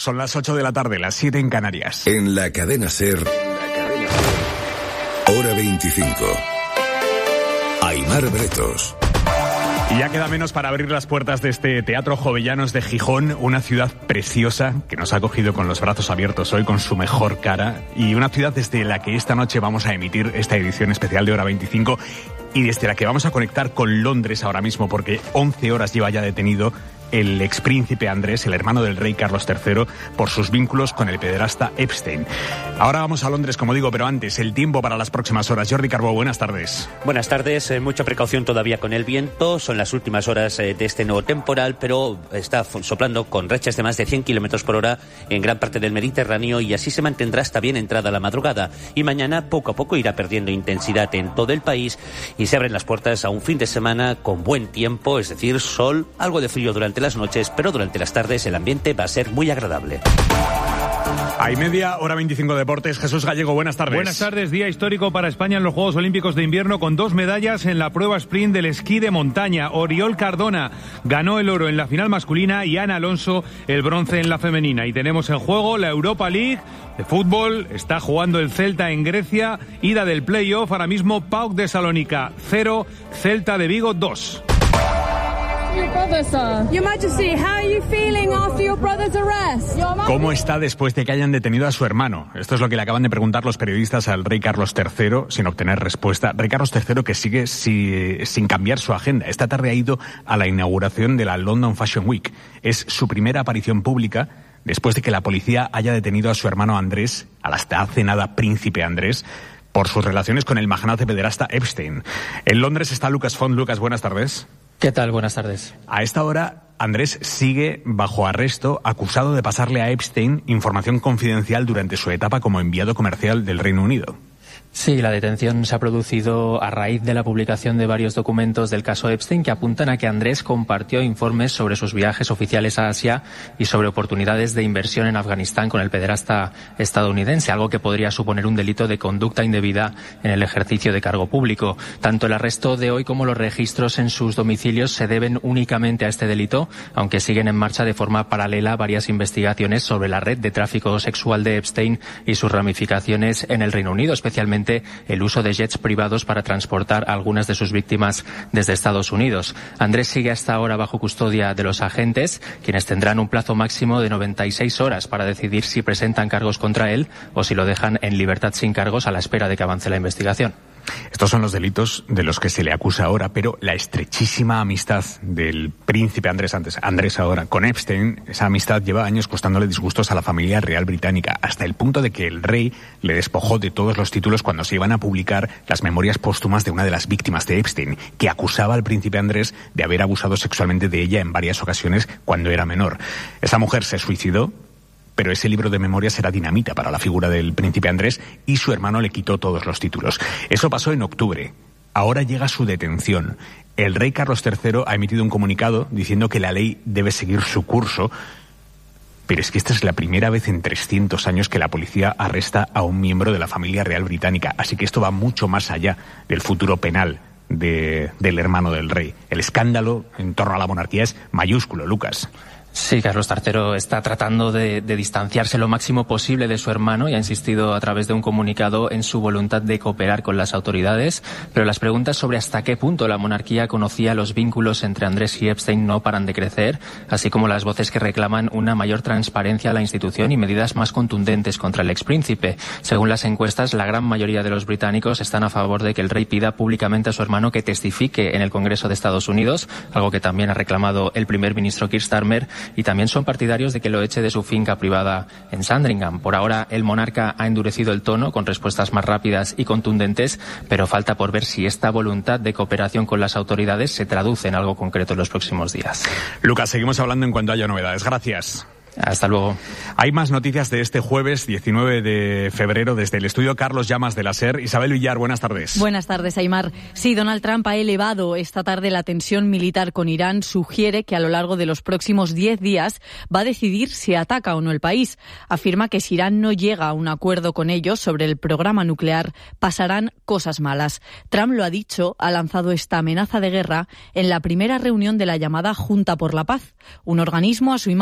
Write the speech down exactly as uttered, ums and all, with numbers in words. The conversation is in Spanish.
Son las ocho de la tarde, las siete en Canarias. En la cadena SER, hora veinticinco. Aimar Bretos. Y ya queda menos para abrir las puertas de este Teatro Jovellanos de Gijón, una ciudad preciosa que nos ha acogido con los brazos abiertos hoy, con su mejor cara, y una ciudad desde la que esta noche vamos a emitir esta edición especial de Hora veinticinco y desde la que vamos a conectar con Londres ahora mismo, porque once horas lleva ya detenido el expríncipe Andrés, el hermano del rey Carlos tercero, por sus vínculos con el pederasta Epstein. Ahora vamos a Londres, como digo, pero antes, el tiempo para las próximas horas. Jordi Carbó, buenas tardes. Buenas tardes. Eh, mucha precaución todavía con el viento. Son las últimas horas eh, de este nuevo temporal, pero está soplando con rachas de más de cien kilómetros por hora en gran parte del Mediterráneo y así se mantendrá hasta bien entrada la madrugada. Y mañana, poco a poco, irá perdiendo intensidad en todo el país y se abren las puertas a un fin de semana con buen tiempo, es decir, sol, algo de frío durante las noches, pero durante las tardes el ambiente va a ser muy agradable. Hay media, Hora veinticinco Deportes. Jesús Gallego, buenas tardes. Buenas tardes, día histórico para España en los Juegos Olímpicos de Invierno con dos medallas en la prueba sprint del esquí de montaña. Oriol Cardona ganó el oro en la final masculina y Ana Alonso el bronce en la femenina. Y tenemos en juego la Europa League de fútbol. Está jugando el Celta en Grecia, ida del playoff. Ahora mismo P A O K de Salónica cero, Celta de Vigo dos. ¿Cómo está después de que hayan detenido a su hermano? Esto es lo que le acaban de preguntar los periodistas al rey Carlos tercero, sin obtener respuesta. Rey Carlos tercero que sigue si, sin cambiar su agenda. Esta tarde ha ido a la inauguración de la London Fashion Week. Es su primera aparición pública después de que la policía haya detenido a su hermano Andrés, al hasta hace nada príncipe Andrés, por sus relaciones con el magnate pederasta Epstein. En Londres está Lucas Font. Lucas, buenas tardes. ¿Qué tal? Buenas tardes. A esta hora, Andrés sigue bajo arresto, acusado de pasarle a Epstein información confidencial durante su etapa como enviado comercial del Reino Unido. Sí, la detención se ha producido a raíz de la publicación de varios documentos del caso Epstein que apuntan a que Andrés compartió informes sobre sus viajes oficiales a Asia y sobre oportunidades de inversión en Afganistán con el pederasta estadounidense, algo que podría suponer un delito de conducta indebida en el ejercicio de cargo público. Tanto el arresto de hoy como los registros en sus domicilios se deben únicamente a este delito, aunque siguen en marcha de forma paralela varias investigaciones sobre la red de tráfico sexual de Epstein y sus ramificaciones en el Reino Unido, especialmente el uso de jets privados para transportar a algunas de sus víctimas desde Estados Unidos. Andrés sigue hasta ahora bajo custodia de los agentes, quienes tendrán un plazo máximo de noventa y seis horas para decidir si presentan cargos contra él o si lo dejan en libertad sin cargos a la espera de que avance la investigación. Estos son los delitos de los que se le acusa ahora, pero la estrechísima amistad del príncipe Andrés antes, Andrés ahora, con Epstein, esa amistad lleva años costándole disgustos a la familia real británica, hasta el punto de que el rey le despojó de todos los títulos cuando se iban a publicar las memorias póstumas de una de las víctimas de Epstein, que acusaba al príncipe Andrés de haber abusado sexualmente de ella en varias ocasiones cuando era menor. Esa mujer se suicidó, pero ese libro de memorias era dinamita para la figura del príncipe Andrés y su hermano le quitó todos los títulos. Eso pasó en octubre. Ahora llega su detención. El rey Carlos tercero ha emitido un comunicado diciendo que la ley debe seguir su curso, pero es que esta es la primera vez en trescientos años que la policía arresta a un miembro de la familia real británica, así que esto va mucho más allá del futuro penal de, del hermano del rey. El escándalo en torno a la monarquía es mayúsculo, Lucas. Sí, Carlos tercero está tratando de, de distanciarse lo máximo posible de su hermano y ha insistido a través de un comunicado en su voluntad de cooperar con las autoridades, pero las preguntas sobre hasta qué punto la monarquía conocía los vínculos entre Andrés y Epstein no paran de crecer, así como las voces que reclaman una mayor transparencia a la institución y medidas más contundentes contra el expríncipe. Según las encuestas, la gran mayoría de los británicos están a favor de que el rey pida públicamente a su hermano que testifique en el Congreso de Estados Unidos, algo que también ha reclamado el primer ministro Keir Starmer, y también son partidarios de que lo eche de su finca privada en Sandringham. Por ahora, el monarca ha endurecido el tono con respuestas más rápidas y contundentes, pero falta por ver si esta voluntad de cooperación con las autoridades se traduce en algo concreto en los próximos días. Lucas, seguimos hablando en cuanto haya novedades. Gracias. Hasta luego. Hay más noticias de este jueves diecinueve de febrero desde el estudio Carlos Llamas de la SER. Isabel Villar, buenas tardes. Buenas tardes, Aimar. Sí, Donald Trump ha elevado esta tarde la tensión militar con Irán. Sugiere que a lo largo de los próximos diez días va a decidir si ataca o no el país. Afirma que si Irán no llega a un acuerdo con ellos sobre el programa nuclear, pasarán cosas malas. Trump lo ha dicho, ha lanzado esta amenaza de guerra en la primera reunión de la llamada Junta por la Paz, un organismo a su imagen